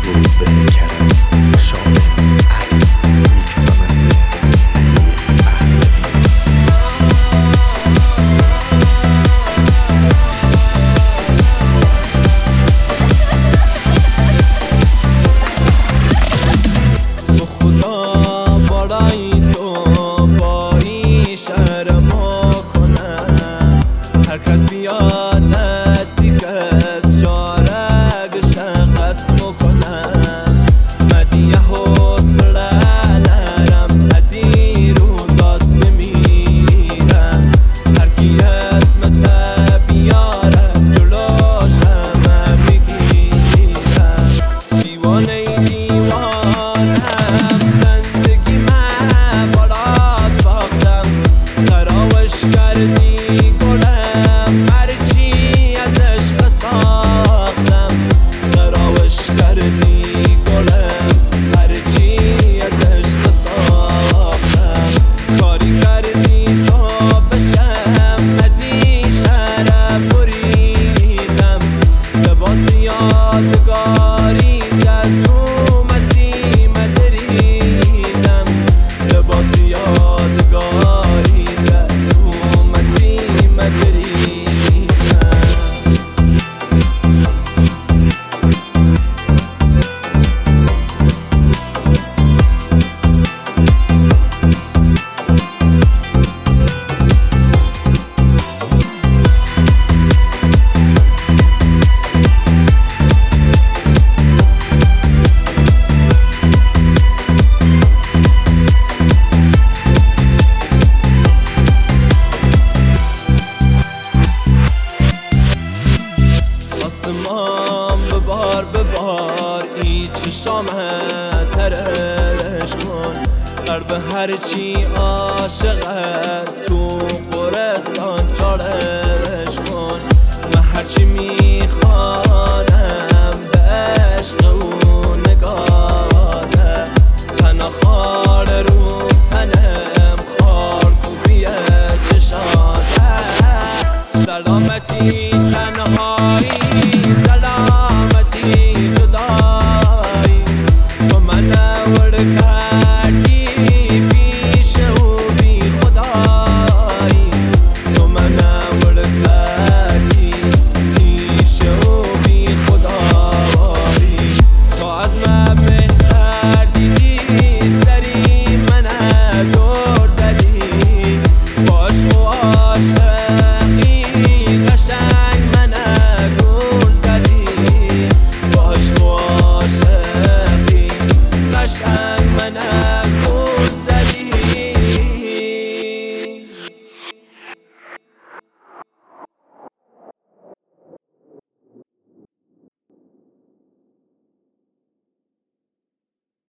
روز به کرم شامل علی میکس و مستر تو خدا برای تو با این شهر ما کنم هر کس بیاد نزدیکت شارگ شقت میکنم مدیه حسره نرم از این روزاست بمیرم هر کی اسمت بیارم جلوشم میگیرم دیوانه دیوانم زندگی من برات باختم خرابش کردی گلم هرچی از عشق ساختم خرابش کردی گلم هرچی از عشق ساختم کاری کردی تو بشم از این شهر بریدم لباس یادگاری در تو مسیح مدریدم لباس یادگاری در تو مسیح مدریدم آسمان ببار ای چشامت ترش کن قلب هرچی عاشقت تو قرستان جارش کن من هرچی میخوانم به عشق او نگاهه تنها خال رو تنم خال خوبیه چشاته سلامتی